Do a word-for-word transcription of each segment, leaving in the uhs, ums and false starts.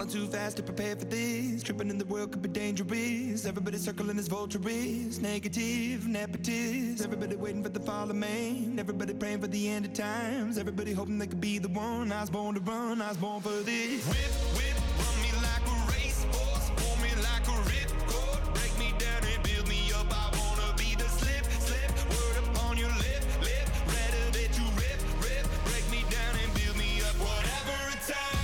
Falling too fast to prepare for this. Tripping in the world could be dangerous. Everybody circling as vultures. Negative, nepotist. Everybody waiting for the fall of man. Everybody praying for the end of times. Everybody hoping they could be the one. I was born to run, I was born for this. Whip, whip, run me like a racehorse. Pull me like a ripcord. Break me down and build me up. I wanna be the slip, slip. Word upon your lip, lip. Rather that you rip, rip. Break me down and build me up. Whatever it takes.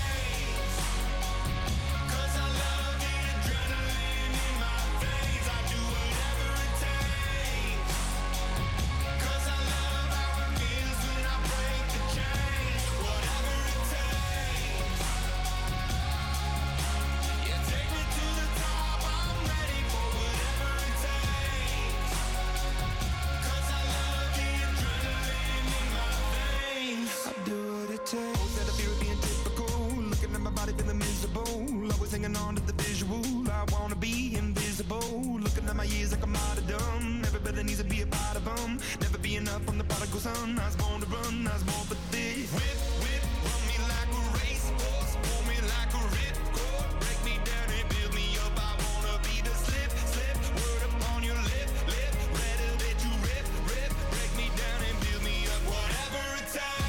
Hanging on to the visual, I wanna be invisible. Looking at my years like I'm martyrdom. Everybody needs to be a part of them. Never be enough from the prodigal son. I was born to run, I was born for this. Whip, whip, run me like a racehorse. Pull me like a ripcord. Break me down and build me up. I wanna be the slip, slip. Word upon your lip, lip. Rather that you rip, rip. Break me down and build me up. Whatever it takes.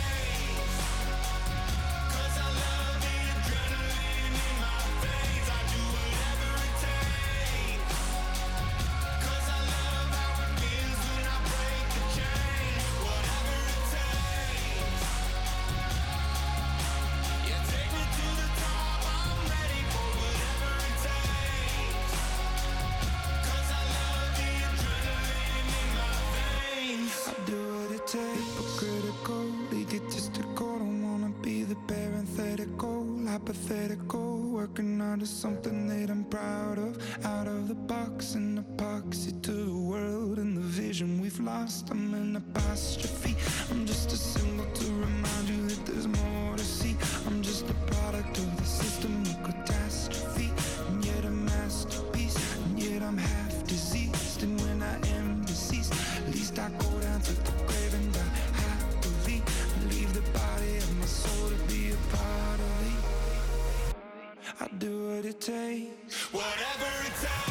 Hypocritical, egotistical. Don't wanna be the parenthetical, hypothetical. Working out of something that I'm proud of. Out of the box, an epoxy to the world and the vision we've lost. I'm an apostrophe. I'm just a symbol to remind you that there's more to see. I'm just a product of the system of catastrophe, and yet a masterpiece. And yet I'm half diseased, and when I am deceased, at least I go down to the grave and die happily. Leave the body of my soul to be a part of it. I do what it takes. Whatever it takes.